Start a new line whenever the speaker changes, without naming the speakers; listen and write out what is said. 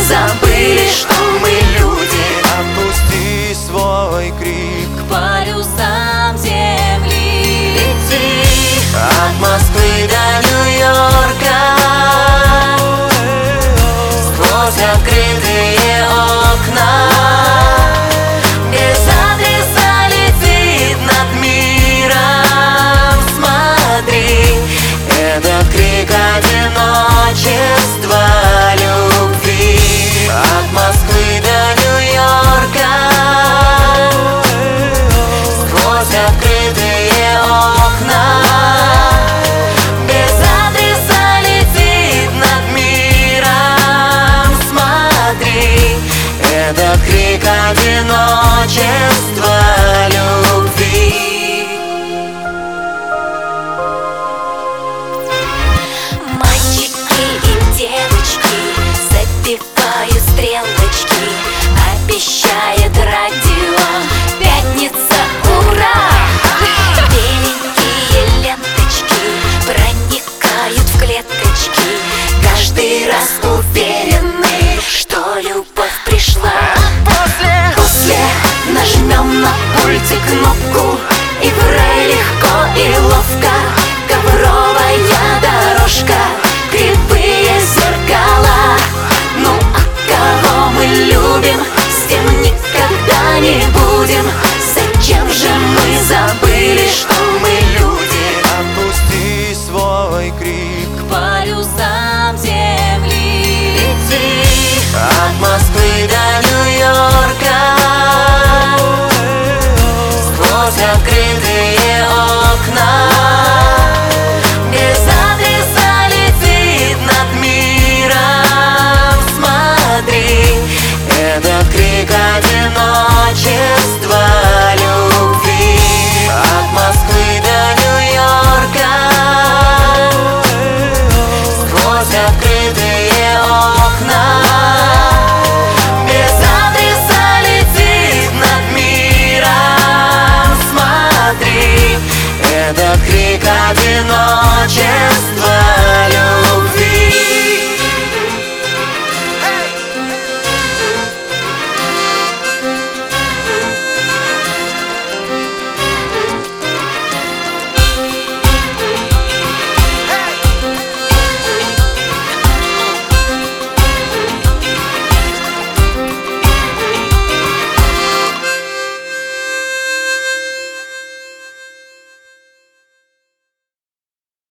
забыли, что мы люди.
Отпусти свой крик
К полюсам земли лети.
от Москвы до Нью-Йорка, сквозь открытые окна. Без адреса летит над миром. Смотри, этот крик одиночества, любви. От Москвы до Нью-Йорка, сквозь открытые окна. Без адреса летит над миром. Смотри, этот крик одиночества, любви.
Мальчики и девочки забивают стрелочки, обещает радио пятница, ура! Беленькие ленточки проникают в клеточки, каждый раз уверены, что любовь пришла. После нажмем на пульте кнопку, и в рай легко и ловко. Ковровая дорожка, кривые зеркала. Ну а кого мы любим, с тем никогда не будем